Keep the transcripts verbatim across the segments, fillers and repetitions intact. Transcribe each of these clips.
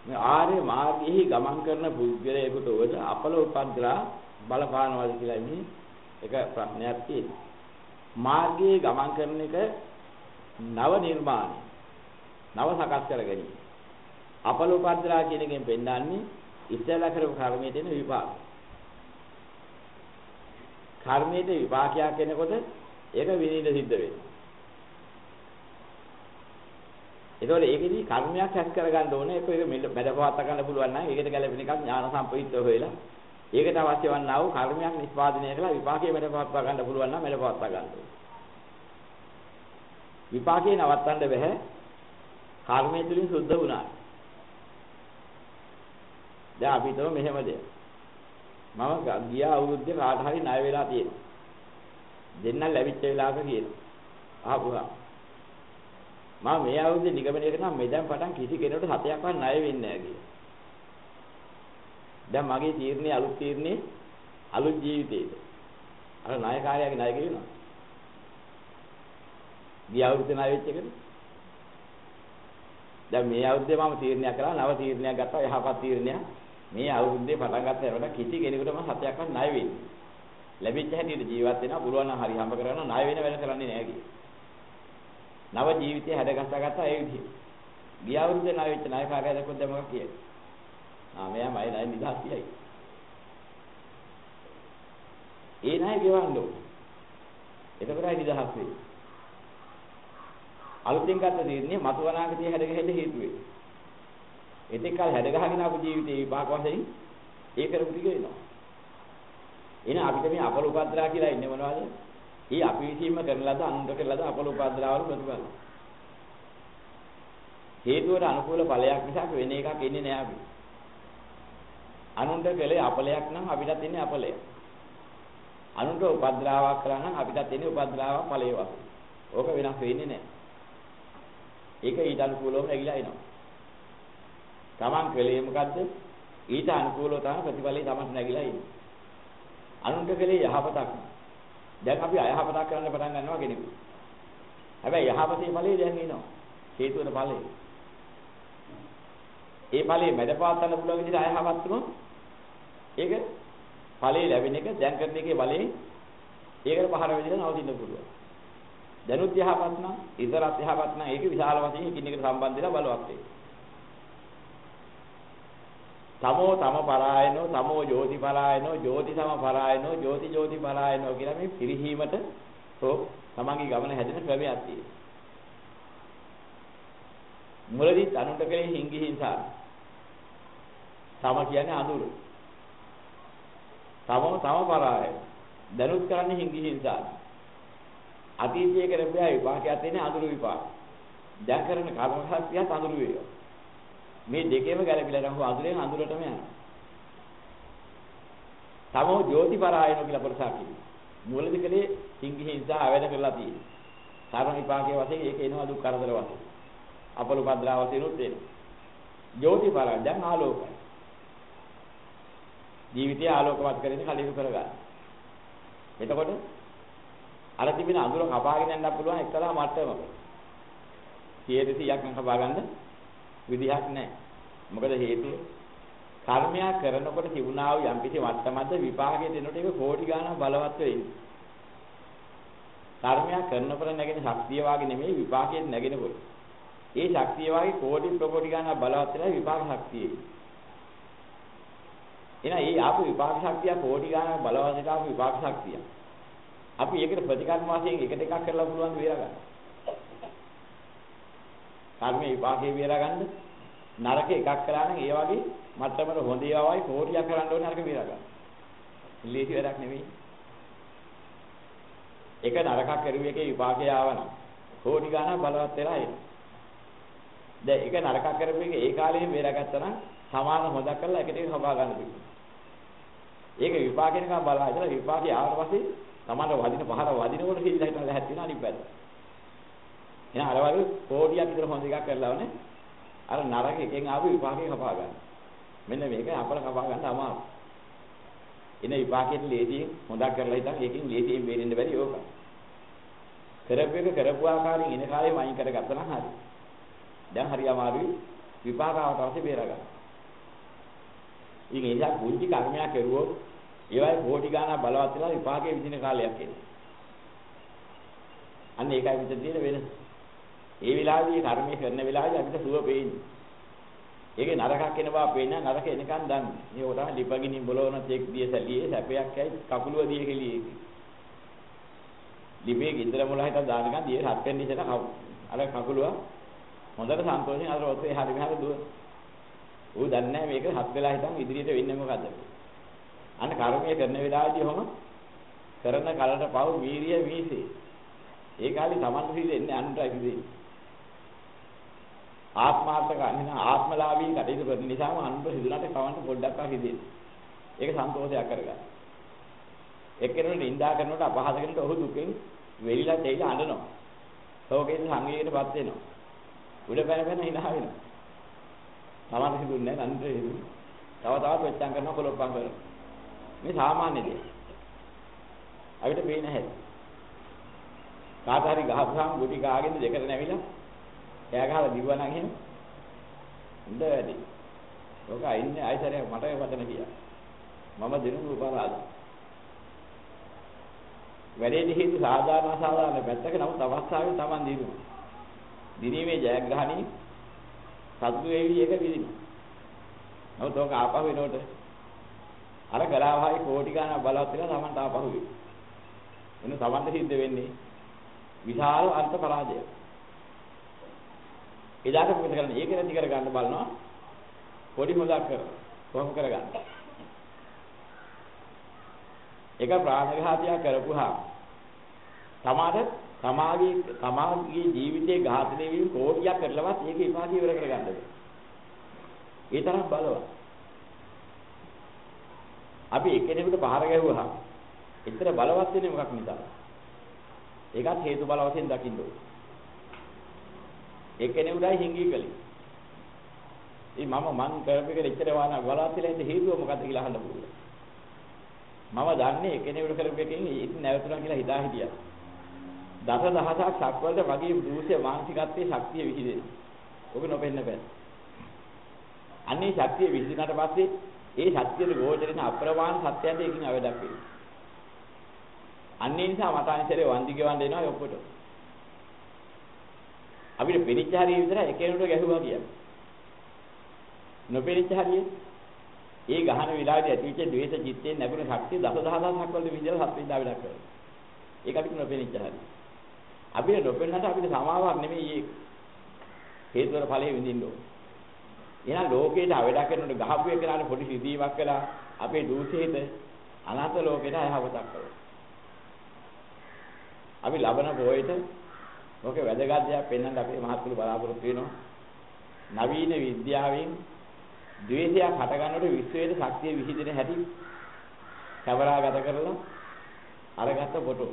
මේ ආර්ය මාර්ගයේ ගමන් කරන පුද්ගලයෙකුට උද අපල උපද්දලා බලපානවාද කියලා මේ එක ප්‍රශ්නයක් තියෙනවා. මාර්ගයේ ගමන් කරන එක නව නිර්මාණය. නව සකස් කර ගැනීම. අපල උපද්දලා කියන එකෙන් පෙන්නන්නේ ඉස්සෙල්ලා කරපු කර්මයේ තියෙන විපාක. කර්මයේ විපාකයක් වෙනකොට ඒක විනිවිද සිද්ධ වෙනවා. ඒතකොට ඒකෙදි කර්මයක් රැස් කරගන්න ඕනේ. ඒක ඒක මැදපවත්ත ගන්න පුළුවන් නම් ඒකට ගැලපෙන එකක් ඥාන සම්ප්‍රයුක්තව හොයලා ඒකට අවශ්‍ය වන්නා වූ කර්මයක් නිෂ්පාදනය කරලා විපාකයේ මැදපවත්ත ගන්න පුළුවන් නම් මැදපවත්ත ගන්න ඕනේ. විපාකේ නවත්තන්න බෑ. කර්මය තුලින් සුද්ධ වුණා. දැන් අපි හිතමු මෙහෙම දෙයක්. මම ගිය අවුරුද්දේ කාට හරි ණය වෙලා තියෙනවා. දෙන්න ලැබිච්ච වෙලාවක කියනවා. අහපුවා. මම මේ අවුරුද්දේ නිගමනය කරනවා මෙදන් පටන් කිසි කෙනෙකුට සතයක්වත් ණය වෙන්නේ නැහැ කියලා. දැන් මගේ තීරණේ අලුත් තීරණේ අලුත් ජීවිතේද. අර ණයකාරයාගේ ණය ගෙවනවා. ගිය අවුරුද්දේ ණය වෙච්ච එකද? දැන් මේ අවුරුද්දේ මම තීරණයක් කරා නව තීරණයක් ගත්තා යහපත් තීරණයක්. මේ අවුරුද්දේ පටන් ගත්ත හැමදාම කිසි කෙනෙකුට මම සතයක්වත් ණය වෙන්නේ. ලැබිච්ච හැටියට ජීවත් වෙනවා පුළුවන් නම් හරි හම්බ කරගන්න ණය වෙන වෙන කරන්නේ නැහැ කියලා. නව ජීවිතය හැදගස්සා ගත්තා ඒ විදිහට. ගිය අවුරුද්දේ ණය වෙච්ච ණයකාරයා දැක්කොත් දැන් මොකක්ද කියන්නේ? ආ මෙයා මයි ණය නිදහස් කියයි. ඒ ණය ගෙවන්න ඕනේ. එතකොටයි නිදහස් වෙන්නේ. අලුතෙන් ගත්ත තීරණේ මතු අනාගතයේ හැදගෙහෙන්න හේතු වෙනවා. එතෙක් කල හැදගහගෙන ආපු ජීවිතේ විපාක වශයෙන් ඒ කරපු ටික වෙනවා. එහෙනම් අපිට මේ අපල උපද්දලා කියලා ඉන්නේ මොනවද? ඊ අපි විසීම කරන ලද අනුන්ට කරන ලද අපල උපද්දලාවල ප්‍රතිඵල. හේතුවට අනුකූල ඵලයක් නිසා වෙන එකක් එන්නේ නෑ අපි. අනුන්ට කලේ අපලයක් නම් අපිටත් එන්නේ අපලයක්. අනුන්ට උපද්දලාවක් කරා නම් අපිටත් එන්නේ උපද්දලාවක් ඵලයේ වශයෙන්. ඕක වෙනස් වෙන්නේ නෑ. ඒක ඊට අනුකූලවම නැగిලා එනවා. තමන් කලේ මොකද්ද? ඊට අනුකූලව තමයි ප්‍රතිඵලය තමන් නැగిලා ඉන්නේ. අනුන්ට කලේ යහපතක්. දැන් අපි අයහපතක් කරන්න පටන් ගන්නවා කෙනෙකුට. හැබැයි යහපතේ ඵලය දැන් එනවා. හේතුවන ඵලය. ඒ ඵලයේ මැදපවත් ගන්න පුළුවන් විදිහට අයහපත් වුණොත් ඒක ඵලයේ ලැබෙන එක දැන් කරන එකේ ඵලයේ ඒකට පහර වෙදිලා නවතින්න පුළුවන්. දැනුත් යහපත් නම් ඉතරත් යහපත් නම් ඒක විශාල වශයෙන් එකින් එකට සම්බන්ධ වෙලා බලවත් වෙයි. තමෝ තම පරායනෝ තමෝ ජෝති පරායනෝ ජෝති සම පරායනෝ ජෝති ජෝති පරායනෝ කියලා මේ පිරිහීමට තෝ තමන්ගේ ගමන හැදෙන ක්‍රමයක් තියෙනවා. මුලදී අනුන්ට කෙරෙහි හිංගි හිංසා. තම කියන්නේ අඳුර. තමෝ තම පරායන. දැනුත් කරන්නේ හිංගි හිංසා. අතීතයේ කරපියා විපාකයක් තියෙන අඳුර විපාක. දැන් කරන කර්ම ශක්තියත් අඳුර වේවා. මේ දෙකේම ගැළපිලා නම් අඳුරෙන් අඳුරටම යනවා. තමෝ ජෝති පරායන කියලා ප්‍රසාරකි. මූලික කලේ හිංගි හිංසා අවැඩ කරලා තියෙනවා. කර්ම විපාකයේ වශයෙන් ඒක එනවා දුක් කරදර වශයෙන්. අපල උපද්දලා වශයෙන් උත් එනවා. ජෝති පරායන දැන් ආලෝකයි. ජීවිතය ආලෝකවත් කරගෙන කලියු කරගන්න. එතකොට අර තිබෙන අඳුර කපාගෙන යන්න පුළුවන් එක්කලා මට්ටමක. සියයට සීයක් නම් කපා ගන්න විදිහක් නැහැ. මොකද හේතුව කර්මයක් කරනකොට තිබුණා වූ යම්කිසි මට්ටමද විපාකයේ දෙනකොට ඒක කෝටි ගණන් බලවත් වෙන්නේ. කර්මයක් කරනකොට නැගෙන ශක්තිය වාගේ නෙමෙයි විපාකයේ නැගෙනකොට. ඒ ශක්තිය වාගේ කෝටි ප්‍රකෝටි ගණන් බලවත් වෙලා විපාක ශක්තියයි. එහෙනම් මේ ආපු විපාක ශක්තිය කෝටි ගණන් බලවත් වෙලා ආපු විපාක ශක්තිය. අපි ඒකට ප්‍රතිකර්ම වශයෙන් එකට එකක් කරලා පුළුවන් ද වේරා ගන්න. කර්මයේ විපාකේ වේරා ගන්න නරක එකක් කළා නම් ඒ වගේ මට්ටමකට හොඳ ඒවායි කෝටියක් කරන්න ඕනේ නරක වේරා ගන්න. ලේසි වැඩක් නෙවෙයි. එක නරකක් කරුවේ එකේ විපාකේ ආවනම් කෝටි ගණන් බලවත් වෙලා එනවා. දැන් එක නරකක් කරපු එක ඒ කාලෙම වේරා ගත්තා නම් සමාන හොදක් කරලා එකට එක හොබා ගන්න පුළුවන්. ඒක විපාකේ නිකන් බලලා ඉතලා විපාකේ ආවට පස්සේ තමන්ට වදින පහර වදිනකොට හිල්ලා හිටලා ලැහත් වෙන අනිත් පැත්ත. එහෙනම් අර වගේ කෝටියක් විතර හොඳ එකක් කරලා වනේ අර නරක එකෙන් ආපු විපාකේ කපා ගන්න. මෙන්න මේක අපල කපා ගන්න අමාරුයි. එන විපාකෙට ලේසියෙන් හොඳක් කරලා හිටන් ඒකෙන් ලේසියෙන් බේරෙන්න බැරි ඕක. කරපු එක කරපු ආකාරයෙන් ඉන කාලේ වයින් කරගත්තා නම් හරි. දැන් හරි අමාරුයි විපාකාවට පස්සේ බේර ගන්න. ඉතින් ඒ නිසා කුංචි කර්මයක් කරුවොත් ඒවයි කෝටි ගාණක් බලවත් වෙලා විපාකයේ විඳින කාලයක් එනවා. අන්න ඒකයි මෙතන තියෙන වෙනස. ඒ වෙලාවේදී කර්මය කරන වෙලාවේදී අපිට සුව පේන්නේ. ඒකේ නරකක් එන බව පේන්නේ නරක එනකන් දන්නේ. මේක තමයි ලිපගිනින් බොලවන තෙක් දිය සැලියේ සැපයක් ඇයි කකුලුව දිය කෙලියේ. ලිපේ ගින්දර මොළ හිට දානකන් දිය හත් වෙනි ඉතන අර කකුලුව හොඳට සන්තෝෂෙන් අර ඔතේ හරි මෙහාට දුව. ඌ දන්නේ නැහැ මේක හත් වෙලා හිටන් ඉදිරියට වෙන්නේ මොකද්ද. අන්න කර්මය කරන වෙලාවේදී ඔහම කරන කලට පව් වීරිය වීසේ. ඒ කාලේ Taman හිතෙන්නේ අන්තරයි හිතෙන්නේ. ආත්මාර්ථක අනින ආත්මලාභී කටයුතු කරන නිසාම අනුර හිතුණාට කවන්න පොඩ්ඩක් ආ හිතෙන්නේ. ඒක සන්තෝෂයක් කරගන්න. එක්කෙනෙකුට නිඳා කරනකොට අපහාස කරනකොට ඔහු දුකෙන් වෙලිලා තේිලා අඬනවා. ලෝකයේ සංවේගයටපත් වෙනවා. උඩ පැන පැන hina වෙනවා. Taman හිතුන්නේ නැහැ අන්තර හිතුනේ. තව තවත් වෙච්චම් කරනවා කොලොප්පම් කරනවා. මේ සාමාන්‍ය දෙයක්. අපිට පේන්නේ නැහැ. කාට හරි ගහපුවාම ගුටි කාගෙන දෙකට නැවිලා එයා ගහලා දිවුවා නම් එහෙම හොඳ වැඩි. ඔක අයින්නේ ආයිසරයක් මට වදන කියා. මම දිනුම් උපරාද. වැඩේදී හේතු සාධාරණ අසාධාරණ පැත්තක නමුත් අවස්ථාවේ Taman දිනුවා. දිනීමේ ජයග්‍රහණී සතුටු වේවි එක විදිහට. නමුත් ඔක ආපහු වෙනකොට අර ගලාවහයි කෝටි ගාණක් බලවත් වෙලා Tamanට ආපහු වෙයි. එන්න Tamanට සිද්ධ වෙන්නේ විශාල අර්ථ පරාජය. එදාට මොකද කරන්නේ? ඒක නැති කර ගන්න බලනවා. පොඩි හොදක් කර කොහොම කරගන්න. ඒක ප්‍රාණඝාතය කරපුවා. තමාට තමාගේ තමාගේ ජීවිතේ ඝාතනය වීම කෝටියක් කරලවත් ඒක විපාක ඉවර කරගන්න බෑ. ඒ තරම් බලවත්. අපි එකිනෙකට පහර ගැහුවා. ඒතර බලවත් වෙන්නේ මොකක් නිසාද? ඒකත් හේතු බල වශයෙන් දකින්න ඕනේ. එක්කෙනෙකුටයි හිඟි කලේ. ඒ මම මං කරපු එක ඉච්චර වාන බලවත් වෙලා ඉඳ හේතුව මොකද්ද කියලා අහන්න පුළුවන්. මම දන්නේ එක්කෙනෙකුට කරපු එකෙන් ඒක නැවතුණා කියලා හිතා හිටියා. දස දහසක් සක්වලට වගේ දූෂ්‍ය මානසිකත්වයේ ශක්තිය විහිදෙන. ඔබ නොපෙන්න බෑ. අන්නේ ශක්තිය විහිදුණාට පස්සේ ඒ ශක්තියට ගෝචරින අප්‍රමාණ සත්‍යයන්ට ඒකින් අවදක් වෙනවා. අන්නේ නිසා මට අනිසරේ වන්දි ගෙවන්න එනවා ඔක්කොට. අපිට පෙනිච්ච හරිය විතර එකේනට ගැහුවා කියන්නේ. නොපෙනිච්ච හරිය ඒ ගහන විලාදී ඇතිවෙච්ච ද්වේෂ චිත්තයෙන් නැගුණ ශක්තිය දසදහසක් වලට විදිහට හත් වෙනිදා වැඩක් කරනවා. ඒක අපිට නොපෙනිච්ච හරිය. අපිට නොපෙන්නට අපිට සමාවක් නෙමෙයි ඒක. හේතුවර ඵලයේ විඳින්න ඕන. එහෙනම් ලෝකේට අවඩක් කරනකොට ගහපු එකලාට පොඩි සිද්ධියක් කළා අපේ දූෂිත අනාථ ලෝකෙට අයහවතක් කරනවා. අපි ලබන පොයේට මොකද වැදගත් දෙයක් පෙන්වන්න අපේ මහත්තුරු බලාපොරොත්තු වෙනවා. නවීන විද්‍යාවෙන් ද්වේෂයක් හට ගන්නකොට විශ්වයේ ශක්තිය විහිදෙන හැටි කැමරාගත කරලා අරගත්ත ෆොටෝ.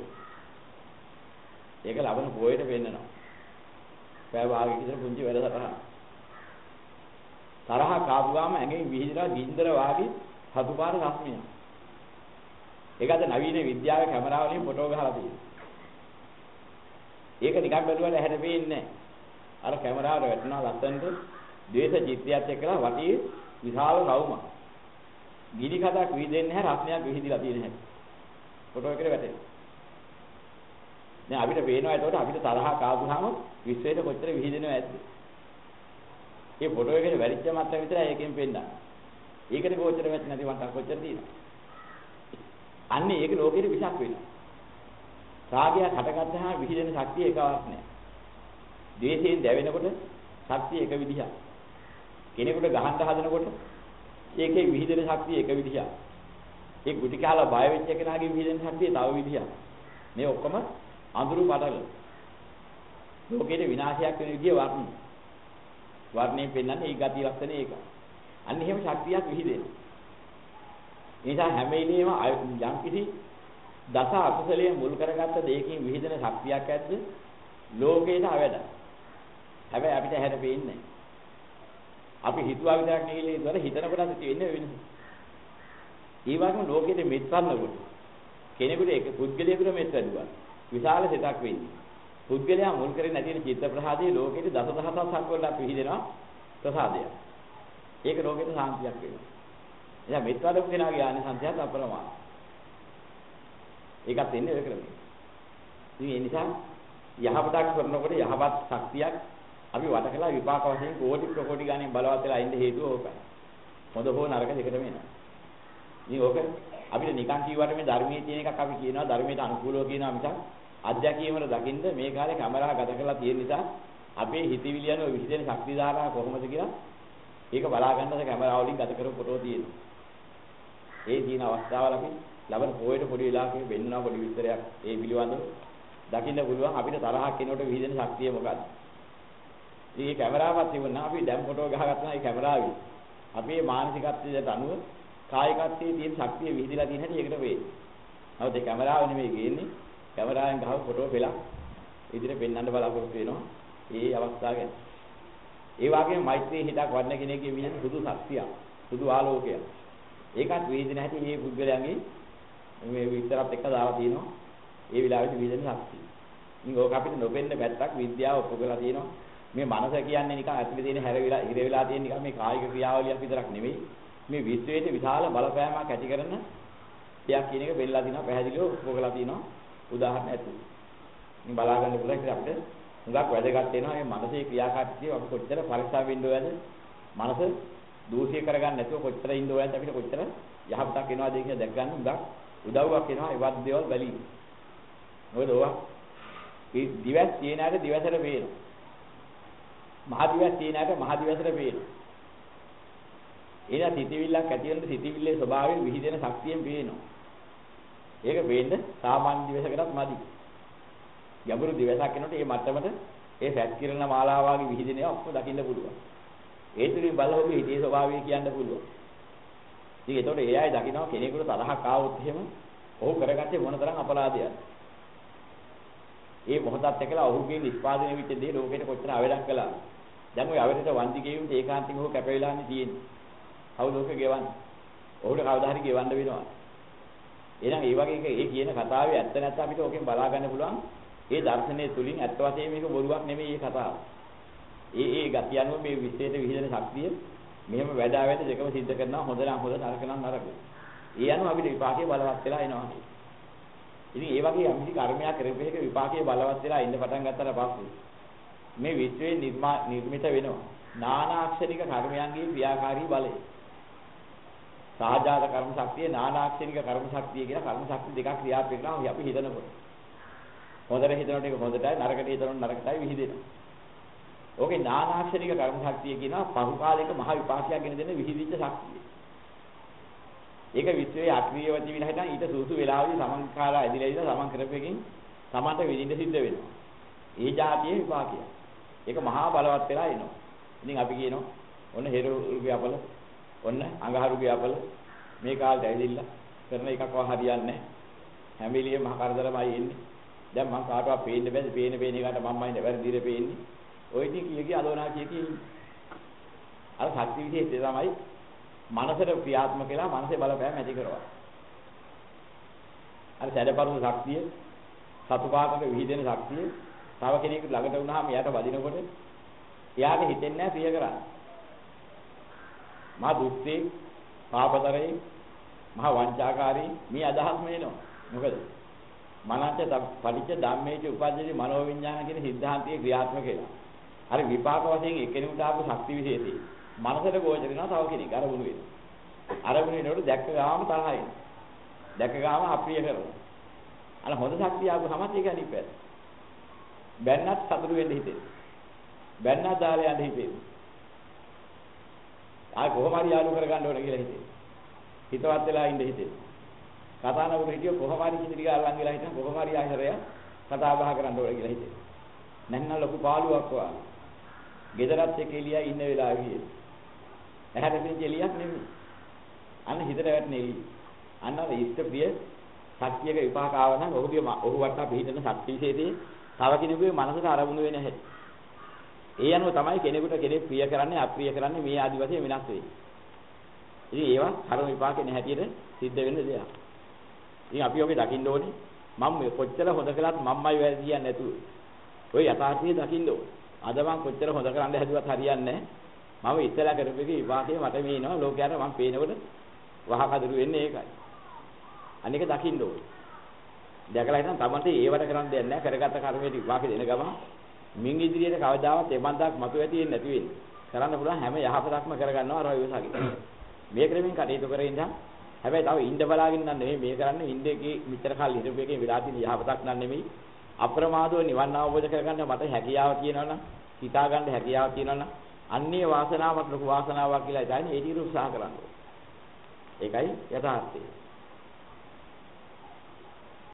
ඒක ලබන පොයේට පෙන්වනවා. පැය භාගයක විතර පුංචි වැඩසටහන. තරහ කාපු ගාම ඇඟෙන් විහිදලා ගින්දර වාගේ හතුපාර රශ්මිය. ඒකද නවීන විද්‍යාවේ කැමරාවලින් ෆොටෝ ගහලා තියෙන්නේ. ඒක නිකන් බැලුවාට ඇහැට පේන්නේ නැහැ. අර කැමරාවට වැටෙනවා ලස්සනට ද්වේෂ චිත්තයත් එක්කලා වටේ විශාල රවුමක්. ගිනි කඩක් විහිදෙන්නේ නැහැ රස්නයක් විහිදිලා තියෙන හැටි. ෆොටෝ එකේ වැටෙනවා. දැන් අපිට පේනවා එතකොට අපිට තරහ කාපුවාම විශ්වයට කොච්චර විහිදෙනවද ඇද්ද? මේ ෆොටෝ එකේ වැරිච්ච මට්ටම විතරයි ඒකෙන් පෙන්නන්නේ. ඒකට කොච්චර වැටෙන්නේ නැති මට්ටම් කොච්චර තියෙනවද? අන්නේ ඒක ලෝකෙට විසක් වෙනවා. රාගය හටගත්තාම විහිදෙන ශක්තිය එකවක් නෑ. ද්වේෂයෙන් දැවෙනකොට ශක්තිය එක විදිහක්. කෙනෙකුට ගහන්න හදනකොට ඒකේ විහිදෙන ශක්තිය එක විදිහක්. ඒ ගුටි කාලා බය වෙච්ච කෙනාගේ විහිදෙන ශක්තිය තව විදිහක්. මේ ඔක්කොම අඳුරු පටල. ලෝකෙට විනාශයක් වෙන විදිය වර්ණ. වර්ණයෙන් පෙන්වන්නේ ඒ ගතිය ලක්ෂණ ඒක. අන්න එහෙම ශක්තියක් විහිදෙනවා. ඒ නිසා හැම වෙලේම යම් කිසි දස අකුසලයේ මුල් කරගත්ත දෙයකින් විහිදෙන ශක්තියක් ඇද්ද ලෝකේට අවැඩ. හැබැයි අපිට හැර පේන්නේ නැහැ. අපි හිතුවා විතරක් නෙවෙයි ඒතර හිතනකොට ඇති වෙන්නේ වෙනස. ඒ වගේම ලෝකෙට මෙත්වන්නකොට කෙනෙකුට එක පුද්ගලයෙකුට මෙත් වැඩුවා. විශාල සිතක් වෙන්නේ. පුද්ගලයා මුල් කරගෙන නැතින චිත්ත ප්‍රසාදයේ ලෝකෙට දසදහසක් වලට අපි හිතෙනවා ප්‍රසාදය. ඒක ලෝකෙට සාන්තියක් වෙනවා. එයා මෙත් වඩපු කෙනාගේ ආනිසංසයත් අප්‍රමාණ. ඒකත් එන්නේ ඔය ක්‍රමයේ. ඉතින් ඒ නිසා යහපතක් කරනකොට යහපත් ශක්තියක් අපි වට කළා විපාක වශයෙන් කෝටි ප්‍රකෝටි ගණන් බලවත් වෙලා ඉන්න හේතුව ඕකයි. හොඳ හෝ නරක දෙකටම එනවා. ඉතින් ඕක අපිට නිකන් කිව්වට මේ ධර්මයේ තියෙන එකක් අපි කියනවා ධර්මයට අනුකූලව කියනවා මිසක් අධ්‍යක්ීමර දකින්න මේ කාලේ කැමරා ගත කරලා තියෙන නිසා අපේ හිතවිලි යන විහිදෙන ශක්ති ධාරා කොහොමද කියලා ඒක බලා ගන්නද කැමරාව වලින් ගත කරපු ෆොටෝ තියෙනවා. ඒ තියෙන අවස්ථාවල අපි ලබන පොයේට පොඩි වෙලාවක වෙන්නවා පොඩි විස්තරයක් ඒ පිළිබඳව දකින්න පුළුවන් අපිට තරහක් එනකොට විහිදෙන ශක්තිය මොකක්ද? මේ කැමරාවක් තිබුණා අපි දැන් ෆොටෝ ගහගත්තා ඒ කැමරාවේ අපේ මානසිකත්වයට අනුව කායිකත්වයේ තියෙන ශක්තිය විහිදලා තියෙන හැටි ඒකට වෙන්නේ. නමුත් ඒ කැමරාව නෙමෙයි ගේන්නේ. කැමරාවෙන් ගහව ෆොටෝ පෙළක් ඉදිරියට පෙන්වන්න බලාපොරොත්තු වෙනවා. ඒ අවස්ථාව ගැන. ඒ වගේම මෛත්‍රී හිතක් වඩන කෙනෙක්ගේ විහිදෙන සුදු ශක්තියක්, සුදු ආලෝකයක්. ඒකත් විහිදෙන හැටි මේ පුද්ගලයන්ගේ මේ විතරත් එක්ක දාලා තියෙනවා. ඒ විලාසෙ විහිදෙන ශක්තිය. ඉතින් ඕක අපිට නොපෙන්න පැත්තක් විද්‍යාව ඔප්පු කරලා තියෙනවා. මේ මනස කියන්නේ නිකන් ඇතුලේ තියෙන හැරවිලා ඉර වෙලා තියෙන නිකන් මේ කායික ක්‍රියාවලියක් විතරක් නෙවෙයි. මේ විශ්වයේ විශාල බලපෑමක් ඇති කරන දෙයක් කියන එක වෙන්නලා තිනවා පැහැදිලිව ඔප්පු කරලා තියෙනවා. උදාහරණ ඇතුළේ. ඉතින් බලා ගන්න පුළුවන් ඉතින් අපිට හුඟක් වැදගත් වෙනවා මේ මනසේ ක්‍රියාකාරීත්වය අපි කොච්චර පරික්ෂා වෙන්න ඕනද? මනස දූෂ්‍ය කරගන්න නැතුව කොච්චර ඉන්න ඕනද අපිට කොච්චර යහපතක් වෙනවද කියන දැක් ගන්න හුඟක් උදව්වක් වෙනවා ඒවත් දේවල් බැලීම. මොකද ඕවා මේ දිවස් තියෙන ඇට දිවසට පේනවා. මහ දිවස් තියෙන ඇට මහ දිවසට පේනවා. එන සිතිවිල්ලක් ඇති වෙන සිතිවිල්ලේ ස්වභාවයෙන් විහිදෙන ශක්තියෙන් පේනවා. ඒක වෙන්න සාමාන්‍ය දිවසකටත් මදි. ගැඹුරු දිවසක් වෙනකොට මේ මට්ටමට ඒ ෆැට් කිරණ මාලාවාගේ විහිදෙන ඒවා ඔක්කොම දකින්න පුළුවන්. ඒ තුලින් බලහොගේ හිතේ ස්වභාවය කියන්න පුළුවන්. ඉතින් ඒතකොට ඒ අය දකිනවා කෙනෙකුට තරහක් ආවොත් එහෙම ඔහු කරගත්තේ මොන තරම් අපරාධයක්ද? ඒ මොහොතත් එක්කලා ඔහුගේ නිෂ්පාදනය වෙච්ච දේ ලෝකෙට කොච්චර අවඩක් කළාද? දැන් ওই අවරයට වන්දි ගෙවුන්ට ඒකාන්තිකව ඔහු කැප වෙලාන්නේ තියෙන්නේ. කවුද ඔහු ගෙවන්නේ? ඔහුට කවදා හරි ගෙවන්න වෙනවා. එහෙනම් ඒ වගේ එක ඒ කියන කතාවේ ඇත්ත නැත්ත අපිට ඕකෙන් බලා ගන්න පුළුවන්. ඒ දර්ශනයේ තුලින් ඇත්ත වශයෙන්ම මේක බොරුවක් නෙමෙයි මේ කතාව. ඒ ඒ ගති අනුව මේ විශ්වයට විහිදෙන ශක්තිය මෙහෙම වැඩා වැඩ දෙකම සිද්ධ කරනවා හොඳ නම් හොඳ නරක නම් නරක. ඒ අනුව අපිට විපාකයේ බලවත් වෙලා එනවා. ඉතින් ඒ වගේ යම්කිසි කර්මයක් කරපු එක විපාකයේ බලවත් වෙලා ඉන්න පටන් ගත්තට පස්සේ මේ විශ්වයේ නිර්මිත වෙනවා. නානාක්ෂණික කර්මයන්ගේ ක්‍රියාකාරී බලය. සාජාත කර්ම ශක්තිය නානාක්ෂණික කර්ම ශක්තිය කියලා කර්ම ශක්ති දෙකක් ක්‍රියාත්මක කරනවා අපි හිතනකොට. හොඳට හිතනකොට ඒක හොඳටයි නරකට හිතනකොට නරකටයි විහිදෙනවා. ඕකේ නානාක්ෂණික කර්ම ශක්තිය කියනවා පහු කාලයක මහ විපාකයක් ගෙන දෙන විහිදිච්ච ශක්තිය. ඒක විශ්වයේ අක්‍රීයව තිබිලා හිටන් ඊට සූසු වෙලාවදී සමන්කාරා ඇදිලා ඉඳලා සමන් කරපෙකින් සමන්ට විඳින්න සිද්ධ වෙනවා. ඒ જાතියේ විපාකය. ඒක මහා බලවත් වෙලා එනවා. ඉතින් අපි කියනවා ඔන්න හෙරුගේ අපල ඔන්න අඟහරුගේ අපල මේ කාලේ ඇවිදින්න කරන එකක්ව හරියන්නේ නැහැ. හැම වෙලෙම මහ කරදරමයි එන්නේ. දැන් මං කාටවත් පේන්න බැහැ. පේන පේන එකට මම්මයි වැරදිද පේන්නේ. ඔය ඉතින් කිය කිය අදෝනා කිය කිය ඉන්නේ. අර සත්‍ය විශේෂය තමයි මනසට ක්‍රියාත්මක වෙලා මනසේ බලපෑම ඇති කරනවා. අර සැඩපරුණු ශක්තිය, සතුපාතක විහිදෙන ශක්තිය, තව කෙනෙකුට ළඟට වුණාම එයාට වදිනකොට එයාට හිතෙන්නේ නැහැ ප්‍රිය කරන්නේ. මා දුක්ඛේ, පාපතරේ, මහා වංචාකාරී මේ අදහස් මේනවා. මොකද? මනස පටිච්ච ධම්මේච උපද්දති මනෝවිඤ්ඤාණ කියන සිද්ධාන්තයේ ක්‍රියාත්මක වෙනවා. අර විපාක වශයෙන් එකිනෙකට ආපු ශක්ති විශේෂය මනසට ගෝචර වෙනවා තව කෙනෙක් අරමුණු වෙනවා. අරමුණු වෙනකොට දැක්ක ගාම තරහයි. දැක්ක ගාම අප්‍රිය කරනවා. අර හොඳ ශක්තිය ආවම ඒක අනිත් පැත්ත. බැන්නත් සතුරු වෙන්න හිතේ. බැන්නත් දාලා යන්න හිතේ. ආ කොහොම හරි යාළු කරගන්න ඕන කියලා හිතේ. හිතවත් වෙලා ඉන්න හිතේ. කතා නගර හිටියෝ කොහොම හරි කිසි දිග අල්ලන් ගිහලා හිටන් කොහොම හරි ආයතරය කතා බහ කරන්න ඕන කියලා හිතේ. නැත්නම් ලොකු පාළුවක් වගේ. ගෙදරත් එක්ක එළියා ඉන්න වෙලාවෙ. ඇහැට පිටින් එළියක් නෙමෙයි. අන්න හිතට වැටෙන එළිය. අන්න අර ඉෂ්ට ප්‍රිය සත්‍යයක විපාක ආව නම් ඔහුගේ ඔහු වටා පිළිදෙන සත්‍ය විශේෂයේ තව කෙනෙකුගේ මනසට අරමුණු වෙන්නේ නැහැ. ඒ අනුව තමයි කෙනෙකුට කෙනෙක් ප්‍රිය කරන්නේ අප්‍රිය කරන්නේ මේ ආදි වශයෙන් වෙනස් වෙන්නේ. ඉතින් ඒවා කර්ම විපාකේ නැහැටියට සිද්ධ වෙන දෙයක්. ඉතින් අපි ඔගේ දකින්න ඕනේ මම කොච්චර හොඳ කළත් මම්මයි වැරදි කියන්නේ නැතුව. ඔය යථාර්ථය දකින්න ඕනේ. අද මම කොච්චර හොඳ කරන්න හැදුවත් හරියන්නේ නැහැ. මම ඉස්සලා කරපු එකේ විපාකේ මට මේනවා ලෝකයට මම පේනකොට වහකදුරු වෙන්නේ ඒකයි. අනික දකින්න ඕනේ. දැකලා හිටන් තමන්ට ඒවට කරන්න දෙයක් නැහැ. කරගත්ත කර්මයට විපාක දෙන ගම මින් ඉදිරියට කවදාවත් එබන්දාක් මතු ඇති වෙන්නේ නැති වෙන්නේ. කරන්න පුළුවන් හැම යහපතක්ම කරගන්නවා අර වයසගේ. මේ ක්‍රමෙන් කටයුතු කරේ ඉඳන් හැබැයි තව ඉඳ බලාගෙන නම් නෙමෙයි මේ කරන්නේ ඉන්දේකේ මෙච්චර කල් හිටපු එකේ විලා තියෙන යහපතක් නම් නෙමෙයි. අප්‍රමාදව නිවන් අවබෝධ කරගන්න මට හැකියාව තියෙනවනම් හිතා ගන්න හැකියාව තියෙනවනම් අන්නේ වාසනාවක් ලොකු වාසනාවක් කියලා ඉතින් ඒ ටික උත්සාහ කරන්න. ඒකයි යථාර්ථය.